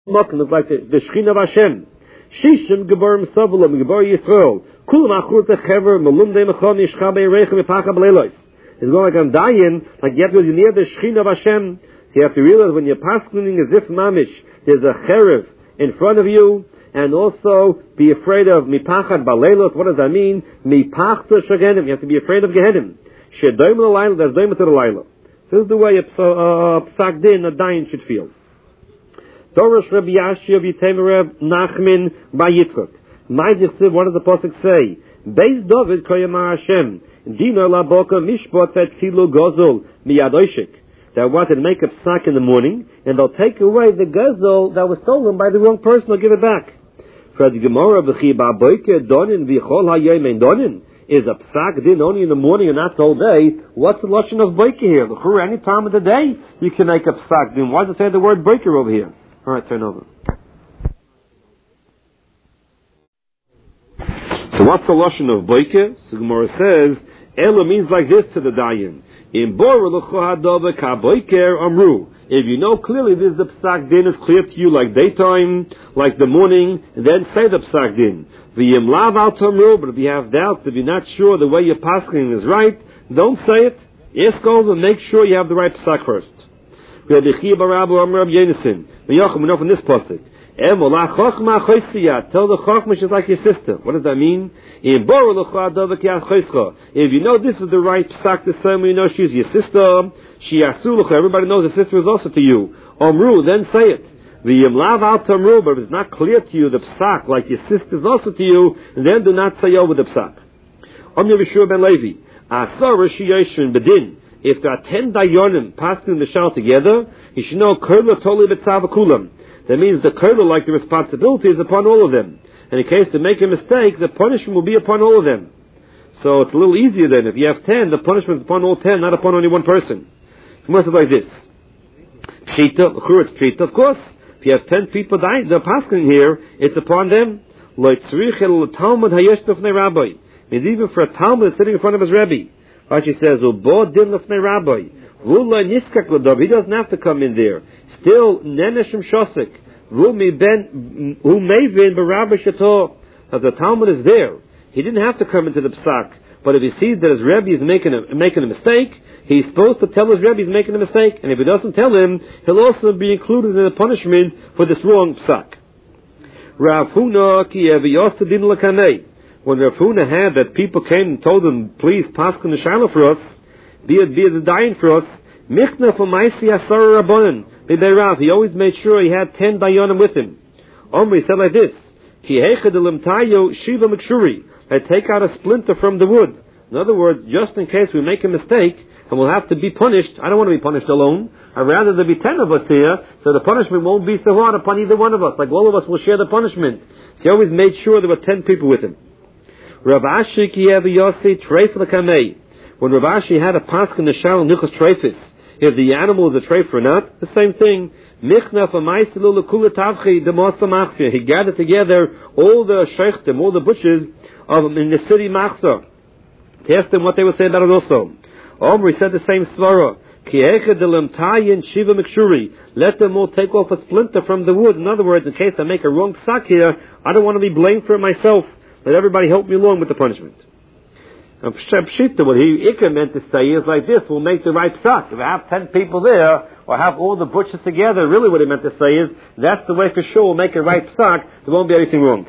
Mokken is like the Shechina of Hashem. Shishim Gebarim Sovulam Gebar Yisrael. Kulam Achur Techever Melumde Mechon Yishcha Be'erechem Epacha B'leilos. It's going like I'm dying, like you have to go near the Shechina of Hashem. So you have to realize when you're paskening as if mamish, there's a cherev in front of you, and also be afraid of mipachad baleilos. What does that mean? Mipachta shagenim. You have to be afraid of gehenim. Shedoim l'layla, there's doim to the layla. This is the way a psak din, a dayan should feel. Dorosh Rabbi Yashi of Yitem Nachmin by Yitzchak. My Yisib, what does the pasuk say? Beis David koyamar Hashem. Dino la boka mishpot etzilu gozol miyadoshik. They wanted to make a psak in the morning, and they'll take away the gazelle that was stolen by the wrong person. They'll give it back. For the Gemara, is a psak din only in the morning and not all day. What's the lashon of boiker here? Any time of the day you can make a psak din. Why does it say the word boiker over here? All right, turn over. So what's the lashon of boiker? So Gemara says Ela means like this to the dayan. In amru. If you know clearly this is the psak din is clear to you like daytime, like the morning, then say the psak din. But if you have doubts, if you're not sure the way you're pasking is right, don't say it. Ask over and make sure you have the right psak first. We know from this pasuk. Tell the chokmah she's like your sister. What does that mean? If you know this is the right psak to say, you know she's your sister. Everybody knows the sister is also to you. Omru, then say it. But if it's not clear to you the psak, like your sister is also to you, then do not say over the psak. Ben Levi. If there are 10 dayonim passing the shal together, you should know that means the kernel, like the responsibility, is upon all of them. And in case they make a mistake, the punishment will be upon all of them. So it's a little easier then. If you have 10, the punishment is upon all 10, not upon only one person. It must be like this. Pshita, it's pshita, of course. If you have 10 people dying, they're passing here, it's upon them. Means even for a Talmud sitting in front of his Rebbe. Rashi says, he doesn't have to come in there. Still, Neneshim Shosik, Rumi Ben Umevin Barabba Shato, that the Talmud is there. He didn't have to come into the psak, but if he sees that his Rebbe is making a mistake, he's supposed to tell his Rebbe he's making a mistake, and if he doesn't tell him, he'll also be included in the punishment for this wrong psak. Rav Huna ki Eviyos Din Lakanei. When Rav Huna had that people came and told him, please paskin the shiloh for us, be the dying for us, Michna for Maisi Asar Rabbanan. He always made sure he had 10 dayanim with him. Omri said like this, Ki Heichadilim Tayo Shiva Mikshuri. They take out a splinter from the wood. In other words, just in case we make a mistake and we'll have to be punished, I don't want to be punished alone. I'd rather there be 10 of us here, so the punishment won't be so hard upon either one of us. Like all of us will share the punishment. So he always made sure there were 10 people with him. Rav Ashi Ki Yossi Treif L'Kamei. When Rav Ashi had a pasch in the Shal Nichos Treifis, if the animal is a treif or not, the same thing. He gathered together all the sheikhtim, all the butchers in the city Machzor. He asked them what they would say about it also. Omri said the same svara. Let them all take off a splinter from the wood. In other words, in case I make a wrong psak here, I don't want to be blamed for it myself. Let everybody help me along with the punishment. And Pshita, what Ikka meant to say is like this, we'll make the right psak. If I have 10 people there, or have all the butchers together, really what he meant to say is, that's the way for sure we'll make a right psak, there won't be anything wrong.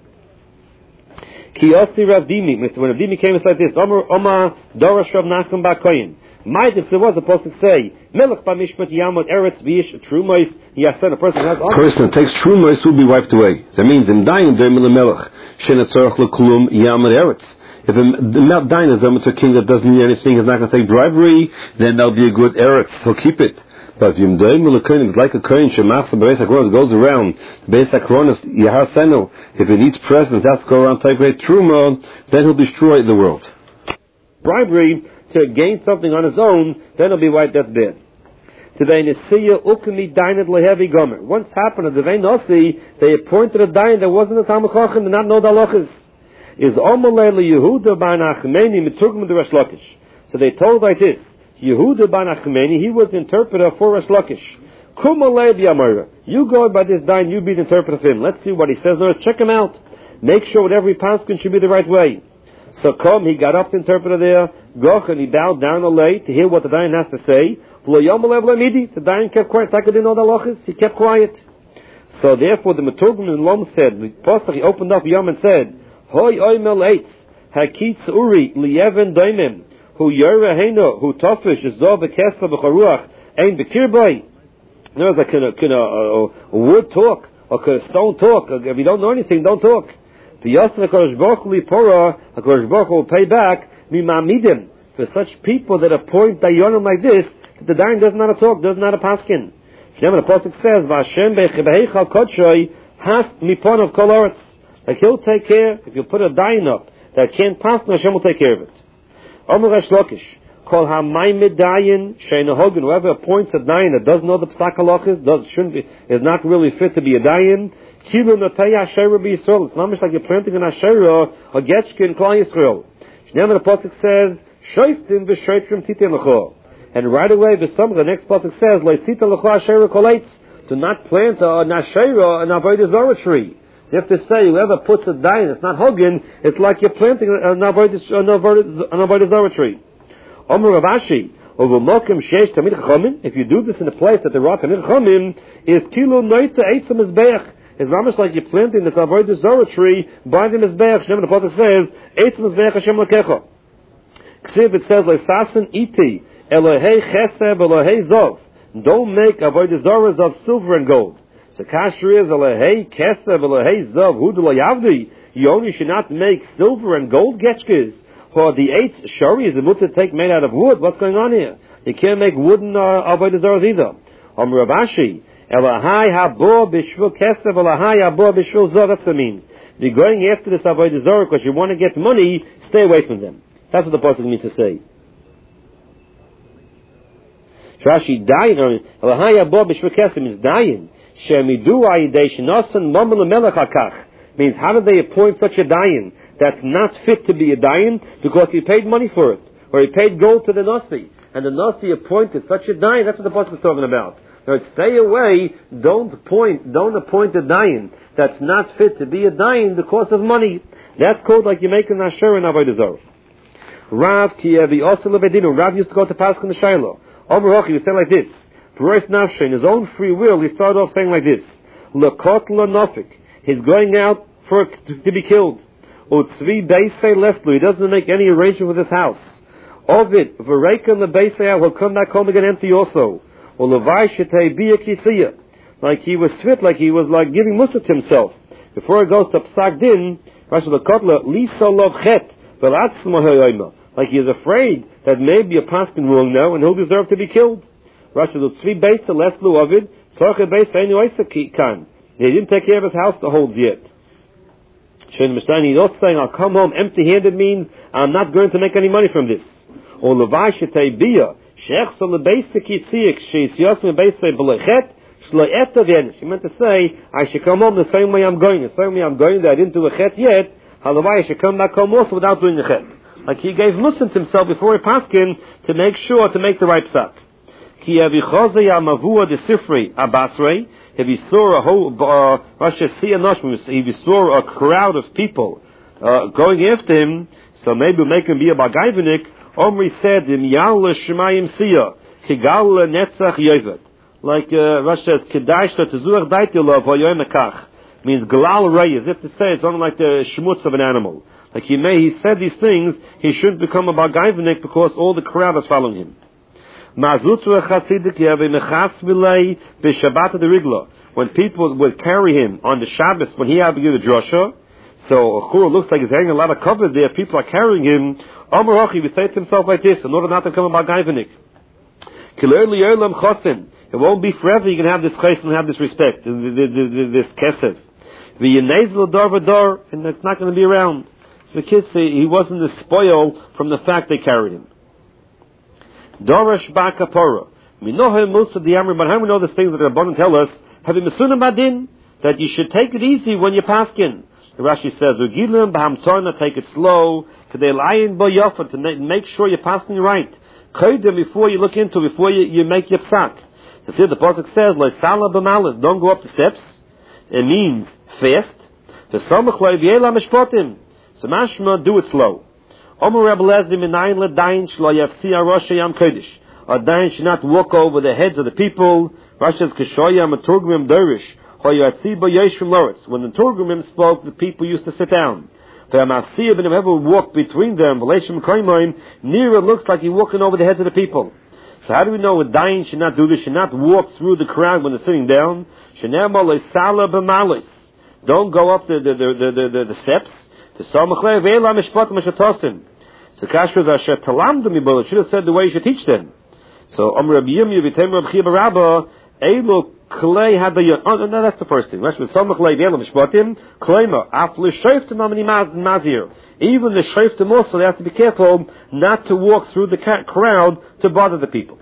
Kiyosti Rav Dimi, when Rav Dimi came, it's like this, Omar Dorash Rav Nachman Ba'Koyin. Midas, there was supposed to say, Melech B'Mishpat Yamot Eretz V'ish Trumos Yasen, a person has honor. A person that takes Trumos will be wiped away. That means, in dying, Dermil Melech, Shenetzorach L'Klum Yamot Eretz. If a dying is a king that doesn't need anything, is not going to take bribery, then that'll be a good eretz. He'll keep it. But if it's like a kohen, shemach, the Beis HaKronos goes around, Beis HaKronos, Yahar Senu, if it needs presents, that's go around, take away truma, then he'll destroy the world. Bribery to gain something on his own, then he'll be white, that's bad. Today, Nesiya Ukmi Dined Lehevi Gomer. Once happened at the Vein Nossi, they appointed a dine that wasn't a Talmud Chacham, did not know the halachas. Is Omalei Yehuda Bar Nachmeni Mitugim the Resh Lakish. So they told like this: Yehuda Bar Nachmeni, he was the interpreter for Resh Lakish. You go by this dayan, you be the interpreter of him. Let's see what he says. No, check him out. Make sure whatever he paskin should be the right way. So he got up the interpreter there, Goch, and he bowed down alay to hear what the dayan has to say. The dayan kept quiet. Taka didn't know the halachas. He kept quiet. So therefore the Meturgim in Lom said, he opened up Yom and said, Hoi oimel eitz, hakitz uri, liyeven doimim, hu yore heino, hu tofish, zov bekesla b'charuach, ein bekirbai. There's like a wood talk, or a stone talk. If you don't know anything, don't talk. The Yosef HaKadosh Baruch Hu Lipora, HaKadosh Baruch Hu will pay back, mimamidim, for such people that appoint dayanim like this, that the dayan doesn't know how to talk, doesn't know how to paskin. The Pasuk says, V'Hashem b'chebeichal kodshoi has mipon of kol oretz. Like he'll take care, if you put a dayan up that can't pass, Hashem will take care of it. Omer Resh Lakish, Kol ha'mayim dayan she'eino hogan, whoever appoints a dayan that doesn't know the psak halachas, is not really fit to be a dayan, kilu natay asherah b'Yisrael. It's not much like you're planting an asherah or getchke in Klal Yisrael. The Pasuk says, Shoiftim v'shoitrim titim l'cho. And right away, the next pasuk says, "Leisita l'cha asherah koleitz," to not plant an asherah, an avodah zarah tree. So you have to say, whoever puts a dayan, it's not hogan. It's like you're planting an avodah zarah tree. Omer Rav Ashi, if you do this in a place that the rock Tamid Chachamim is kilu noita eitzam mizbeach, it's almost like you're planting this avodah zarah tree by the mizbeach. The pasuk says, "Eitzam mizbeach Hashem lakecha." Ksiv, it says, "Leisasen iti." Elohei chesed, Elohei zov. Don't make avodah zarahs of silver and gold. So kasher is Elohei chesed, Elohei zov. Hu de lo yavdi. You only should not make silver and gold getchkes. For the eight shari is a mutter take made out of wood. What's going on here? You can't make wooden avodah zarahs either. Rav Ashi, Elohai habo b'shvil chesed, Elohai habo b'shvil zov. That's what it means. If you're going after this avodah zarah because you want to get money, stay away from them. That's what the pasuk means to say. Rashi dayan, Elahaya bo b'shvikesim is dayan. Shemidu ayidei shenosan mamon lemelech hakach. Means how do they appoint such a dayan that's not fit to be a dayan because he paid money for it, or he paid gold to the nasi, and the nasi appointed such a dayan? That's what the pasuk is talking about. Now, stay away. Don't appoint a dayan that's not fit to be a dayan because of money. That's called like you're making asher and avodah zarah. Rav Kiyevi also levedinu. Rav used to go to Paschal in the Shiloh. Omer Hochi would say like this. For in his own free will, he started off saying like this. Lekot lanofik. He's going out to be killed. Utzvi beisei leslu. He doesn't make any arrangement with his house. Ovid v'reikan lebeisei. He'll come back home again empty also. Ulevai shetei biya kisiya. Like he was fit, like he was like giving mussar to himself. Before he goes to Psak Din, Rashi lekotla liso lov chet v'latzmo hayoyma. Like he is afraid that maybe a paskin will know and he'll deserve to be killed. Rashi Lutzvi Beis Leslu Ovid Tzorche Beis Einu Oisek Kan. He didn't take care of his house to hold yet. Shen Mishnah, he's also saying, I'll come home empty-handed means I'm not going to make any money from this. Or Levai Shetei Bia Shech So Lebeisek Yitziek Sheis Yosme Beisei Belechet Shlo Eta Vienes. He meant to say, I should come home the same way I'm going. The same way I'm going that I didn't do a chet yet. Halavai, I should come back home also without doing the chet. Like he gave Muslim to himself before he paskin to make sure to make the right psak. Ki avichoze yamavua de sifrei abasrei. If he saw a whole if he saw a crowd of people going after him, so maybe make him be a bagayvenik. Omri said, "Im yal shemayim siya kigal netzach yovet." Like Rashi says, "Kedash tezuach daitilo v'yoyim ekach." Means galal rei, as if to say it's only like the shmutz of an animal. Like he said these things, he shouldn't become a bagayvenik because all the crowd is following him. When people would carry him on the Shabbos, when he had to give the drasha, so a chur looks like he's having a lot of cover there, people are carrying him, Omer Hochi would say to himself like this, in order not to become a bagayvenik. It won't be forever you can have this chesed and have this respect, this kesef. And it's not going to be around. So the kids say he wasn't the spoil from the fact they carried him. Dorash Bakapora. We know him most of the Amr, but how we know the things that the Rabbanan tell us, having Masuna Badin, that you should take it easy when you're paskin. Rashi says, Ugilim Bahamtorna, take it slow, Kadelayin Boyofa, to make sure you're passing right. Koidem before you look into, before you make your psak. So see, the pasuk says, "Lo sala b'malis," don't go up the steps. It means fast. The samach lo yevela mishpatim. So mashma, do it slow. Omer Rebbe Lezer minayin ledayin shlo yafsi arosha yam kodesh. A dayan should not walk over the heads of the people. Rasha's kashoyam aturgumim derish. Hoyatzi b'yeshim loretz. When the turgumim spoke, the people used to sit down. V'amasiya b'nem ever walk between them. V'leishim koymoim. Near it looks like he's walking over the heads of the people. So how do we know a dayan should not do this? Should not walk through the crowd when they're sitting down. Shenema leisala b'malis. Don't go up the steps. The samachlei ve'ela mishpatim mishatosim. So Kashra Asher Talamdim Yibol should have said the way you should teach them. So Rabbi Yirmiyah v'Tem Rabbi Chia Barabba Elo Klei Hadayon. Oh no, that's the first thing. Rashi Samachlei ve'ela mishpatim Kleima Af l'shoiftim amini mazir. Even the shoiftim also, they have to be careful not to walk through the crowd to bother the people.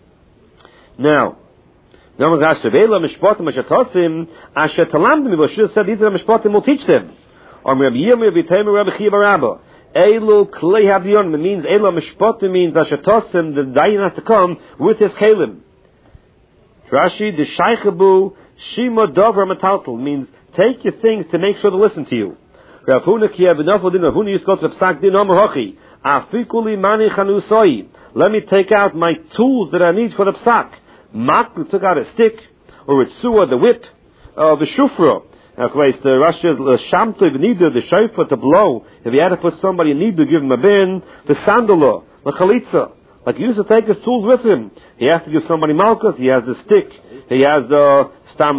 Now, Asher ve'ela mishpatim mishatosim Asher Talamdim Yibol should have said these are the mishpatim will teach them. Rabbi Yirmiyah v'Tem Rabbi Chia Barabba Elu klei havyon means elu mishpatim means ashatosim, the dayan has to come with his kalim. Rashi the shaychabu shima dover metaltal means take your things to make sure to listen to you. Rav Huna ki avnafol din Rav Huna used to go to the psak din omer hochi afikuli mani chanusoi. Let me take out my tools that I need for the psak. Mak took out a stick or a tzua, the whip, the shufra. The Rashi shamtiv nidu the shofar to blow. If you had to put somebody in nidu, give him a bin. The sandala, the chalitza, like he used to take his tools with him. He has to give somebody malchus. He has the stick. He has stam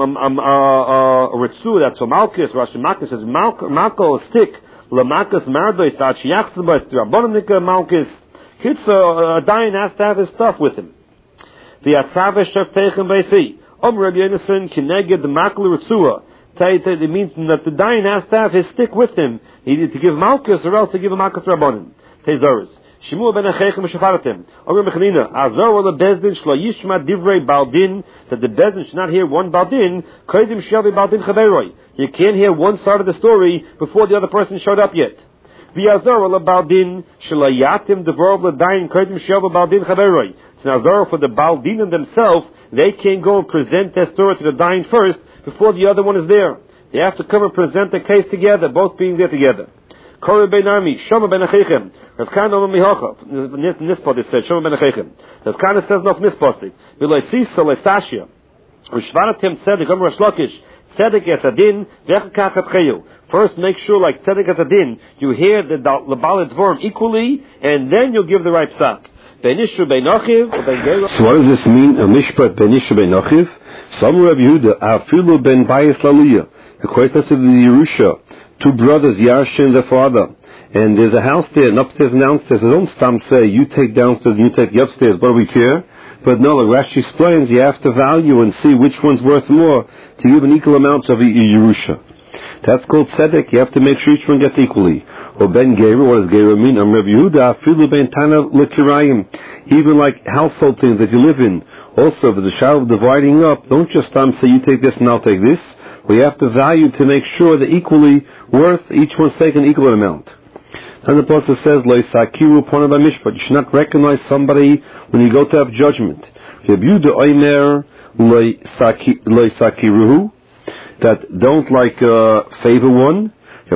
ritzu. That's for malchus. Rashi malchus says malchus stick. Lamalchus mardo is that shiachzba. It's the rabbonika malchus. Kitza a dayan has to have his stuff with him. The atzav sheftechem beisi. Rabbi Yonason kineged the makler ritzua. It means that the dayan has to have his stick with him. He needs to give malchus or else to give a malchus rabbonim. Tezoros. Shimua ben achechem shafaratim. Omer mechanina. Azor wala bezdin shlo yishma divrei baldin. That the bezdin should not hear one baldin. Kodim shavi baldin chaveroi. You can't hear one side of the story before the other person showed up yet. V'azor wala baldin shlo yatim devorov l'dayin kodim shavi baldin chaveroi. It's an azor for the baldinim themselves. They can't go and present their story to the dayan first before the other one is there. They have to come and present the case together, both being there together. Korah ben Ami, Shoma ben Achechem. Rav Kana Omer Mihocha. Nispot it said, Shoma ben Achechem. Rav Kana says no Nispotik. V'lo Sisa le'Sashia. U'shvaratem tzedek, Omer Shlokish. Tzedek etadin, v'echakach atcheyu. First make sure, like tzedek etadin, you hear the Baal Dvorim equally, and then you'll give the right psak. So what does this mean? A mishpat benishu ben Achiv? Some Rabbi Yehuda afilu ben Bayis Laliyah. The question of the Yerusha, two brothers, Yarsha and their father, and there's a house there, and upstairs and downstairs. They don't stop say you take downstairs, you take the upstairs. What do we care? But no, like Rashi explains, you have to value and see which one's worth more to give an equal amount of Yerusha. That's called tzedek. You have to make sure each one gets equally. Or ben Geira, what does Geira mean? Rabbi Yehuda, afilu ben Tana l'kirayim. Even like household things that you live in. Also, if there's a shadow of dividing up, don't just say you take this and I'll take this. We have to value to make sure they're equally worth, each one's taking an equal amount. And the Apostle says, Lo yisakiru upon by mishpat. You should not recognize somebody when you go to have judgment. Rabbi Yehuda oimer lo yisakiruhu. That don't favor one.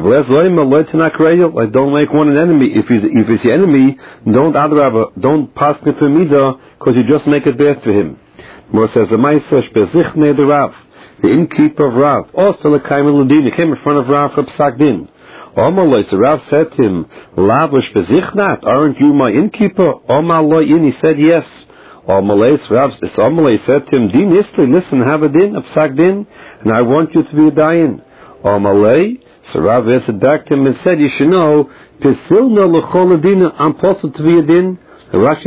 Like don't make one an enemy. If he's your enemy, don't pass him for mida, because you just make it bad for him. More says the Rav, the innkeeper of Rav, also the Ladin, he came in front of Rav for Psak Din. The Rav said to him, aren't you my innkeeper? He said yes. Rav said to him, Din Isli, listen, have a din, a Psak Din, and I want you to be a dayan. So Rav answered back to him and said, you should know, I'm supposed to be a din. Rashi